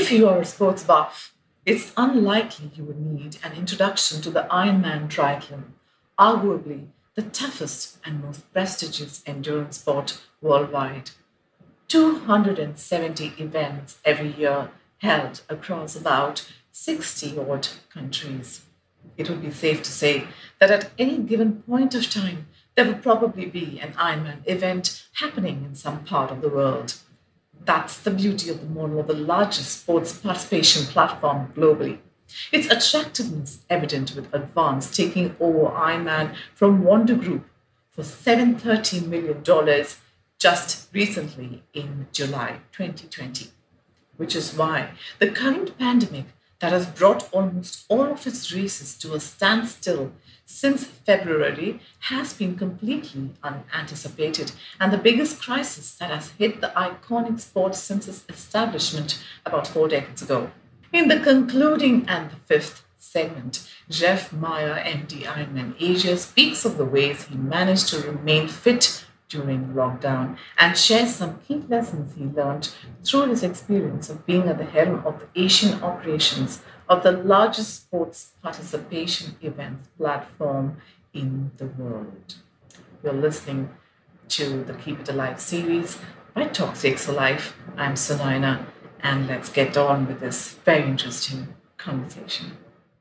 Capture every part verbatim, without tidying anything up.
If you are a sports buff, it's unlikely you would need an introduction to the Ironman triathlon, arguably the toughest and most prestigious endurance sport worldwide. two hundred seventy events every year held across about sixty odd countries. It would be safe to say that at any given point of time, there would probably be an Ironman event happening in some part of the world. That's the beauty of the model of the largest sports participation platform globally. Its attractiveness evident with Advance taking over Ironman from Wonder Group for seven hundred thirty million dollars just recently in July twenty twenty, which is why the current pandemic that has brought almost all of its races to a standstill since February has been completely unanticipated and the biggest crisis that has hit the iconic sport since its establishment about four decades ago. In the concluding and the fifth segment, Jeff Meyer, M D Ironman Asia, speaks of the ways he managed to remain fit during lockdown and shares some key lessons he learned through his experience of being at the helm of the Asian operations of the largest sports participation events platform in the world. You're listening to the Keep It Alive series by Talk Takes a Life. I'm Sunaina, and let's get on with this very interesting conversation.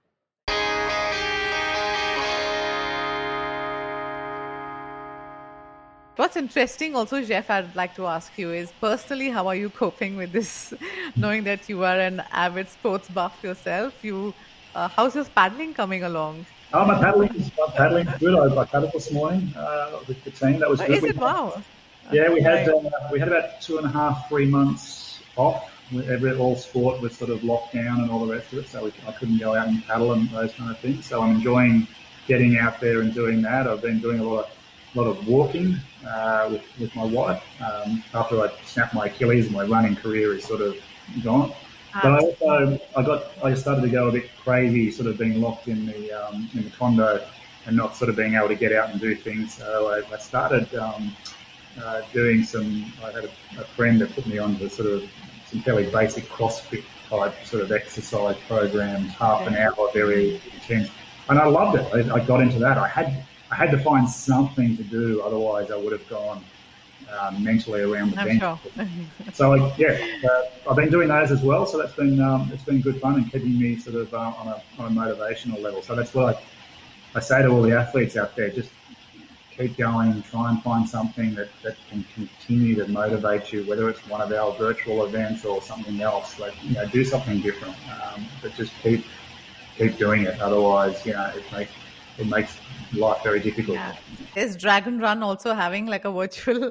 What's interesting also, Jeff, I'd like to ask you is personally, how are you coping with this, knowing that you are an avid sports buff yourself? You, uh, how's your paddling coming along? Oh, my paddling is my paddling is good. I, I paddled this morning uh, with the team. That was oh, good. Is we it? had, wow. Yeah, we had uh, we had about two and a half, three months off. Every all sport was sort of locked down and all the rest of it, so we, I couldn't go out and paddle and those kind of things. So I'm enjoying getting out there and doing that. I've been doing a lot of lot of walking uh, with, with my wife. Um, after I snapped my Achilles, my running career is sort of gone. But I also I got I started to go a bit crazy, sort of being locked in the um, in the condo and not sort of being able to get out and do things. So I, I started um, uh, doing some. I had a, a friend that put me on to sort of some fairly basic CrossFit type sort of exercise programs, half an hour, very intense, and I loved it. I, I got into that. I had. I had to find something to do, otherwise I would have gone um, mentally around the I'm bench. Sure. So I, yeah, uh, I've been doing those as well. So that's been um, it's been good fun and keeping me sort of uh, on a on a motivational level. So that's what I I say to all the athletes out there: just keep going, try and find something that, that can continue to motivate you, whether it's one of our virtual events or something else. Like you know, do something different, um, but just keep keep doing it. Otherwise, you know, it makes it makes life very difficult. Yeah. Is Dragon Run also having like a virtual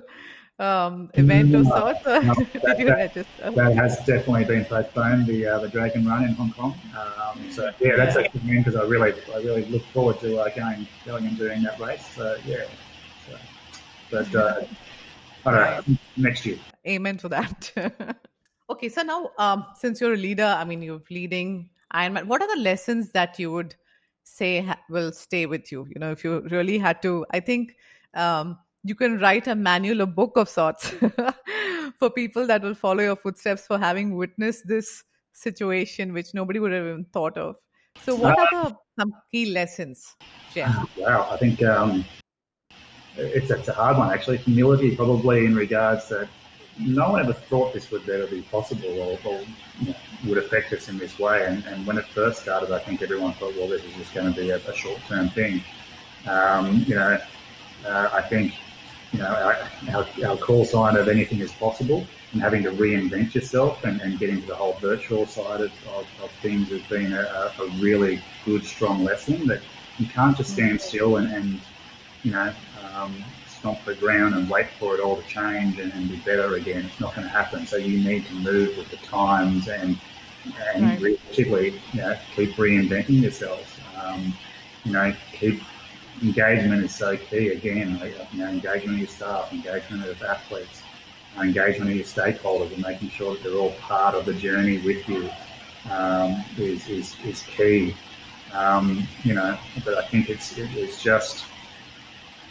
um, event no, of sorts? Or no, did that, you that, register? That has definitely been postponed. The uh, the Dragon Run in Hong Kong. Um, so yeah, that's Yeah. actually mean because I really I really look forward to uh, going going and doing that race. So yeah, so, but uh, I don't know, next year. Amen to that. Okay, so now um, since you're a leader, I mean you're leading Ironman. What are the lessons that you would say ha- will stay with you? You know, if you really had to, I think um, you can write a manual, a book of sorts for people that will follow your footsteps for having witnessed this situation, which nobody would have even thought of. So what Uh, are the some key lessons, Jeff? Wow, I think um, it's, it's a hard one actually. Humility, probably in regards that no one ever thought this would ever be possible or, or you know, would affect us in this way. And, and when it first started, I think everyone thought, well, this is just going to be a, a short-term thing. Um, you know, uh, I think, you know, our, our, our call sign of anything is possible and having to reinvent yourself and, and get into the whole virtual side of, of, of things has been a, a really good, strong lesson that you can't just stand still and, and you know, um, stomp the ground and wait for it all to change and, and be better again. It's not going to happen. So you need to move with the times and and Right. particularly, you know, keep reinventing yourselves. Um, you know, keep engagement is so key. Again, like, you know, engagement of your staff, engagement of athletes, engagement of your stakeholders, and making sure that they're all part of the journey with you um, is, is is key. Um, you know, but I think it's it, it's just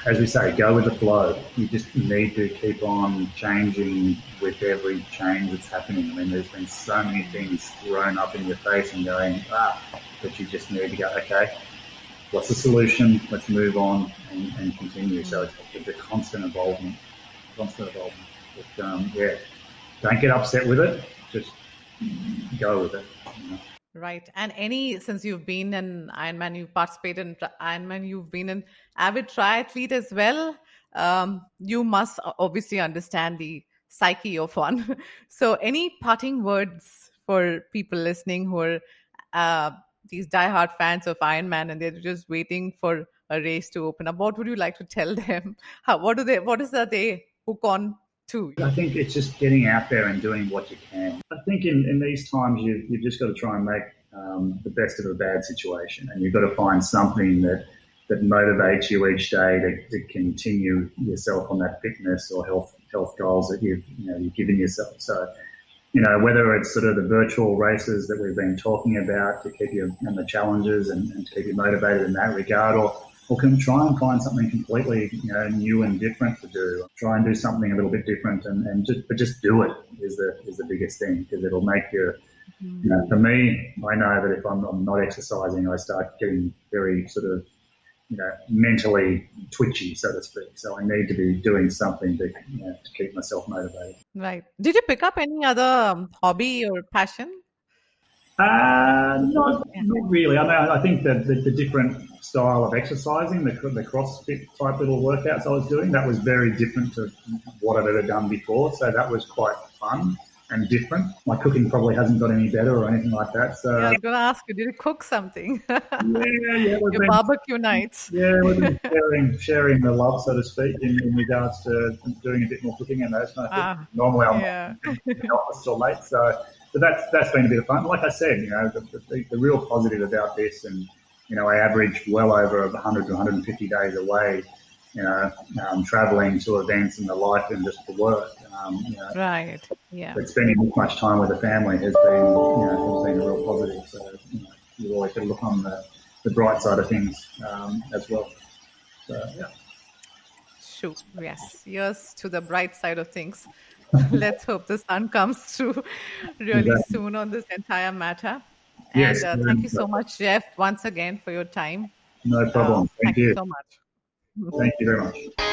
as we say, go with the flow. You just need to keep on changing with every change that's happening. I mean, there's been so many things thrown up in your face and going, ah, but you just need to go, okay, what's the solution? Let's move on and, and continue. So it's, it's a constant involvement, constant involvement. But, um, yeah, don't get upset with it. Just go with it. You know? Right. And any, since you've been an Ironman, you've participated in Ironman, you've been an avid triathlete as well. Um, you must obviously understand the psyche of one. So any parting words for people listening who are uh, these diehard fans of Ironman and they're just waiting for a race to open up? What would you like to tell them? How, what do they, what is that they hook on to? I think it's just getting out there and doing what you can. I think in, in these times, you, you've just got to try and make um, the best of a bad situation, and you've got to find something that, that motivates you each day to, to continue yourself on that fitness or health health goals that you've you know you've given yourself. So, you know, whether it's sort of the virtual races that we've been talking about to keep you and the challenges and, and to keep you motivated in that regard, or or can try and find something completely, you know, new and different to do. Try and do something a little bit different, and, and just but just do it is the is the biggest thing, because it'll make you. You know, for me, I know that if I'm, I'm not exercising, I start getting very sort of, you know, mentally twitchy, so to speak. So I need to be doing something to, you know, to keep myself motivated. Right. Did you pick up any other um, hobby or passion? Uh, not, not really. I mean, I think that the, the different style of exercising, the, the CrossFit type little workouts I was doing, that was very different to what I've ever done before. So that was quite fun and different. My cooking probably hasn't got any better or anything like that. So yeah, I was going to ask you, did you cook something? yeah, yeah. Your been, barbecue nights. Yeah, we've been sharing, sharing the love, so to speak, in, in regards to doing a bit more cooking and those kind of things. Ah, Normally I'm yeah. not in the office till late, so but that's that's been a bit of fun. Like I said, you know, the, the, the real positive about this, and you know, I average well over one hundred to one hundred fifty days away, you know, um, traveling to events and the like, and just for work. Um, you know, right. Yeah. But spending this much time with the family has been, you know, has been a real positive. So you know, you've always got to look on the, the bright side of things um, as well. So yeah. Sure. Yes. Yes, to the bright side of things. Let's hope the sun comes through really exactly. soon on this entire matter. Yes, and uh, thank you so much, Jeff, once again for your time. No problem. Uh, thank, thank you. you so much. Thank you very much.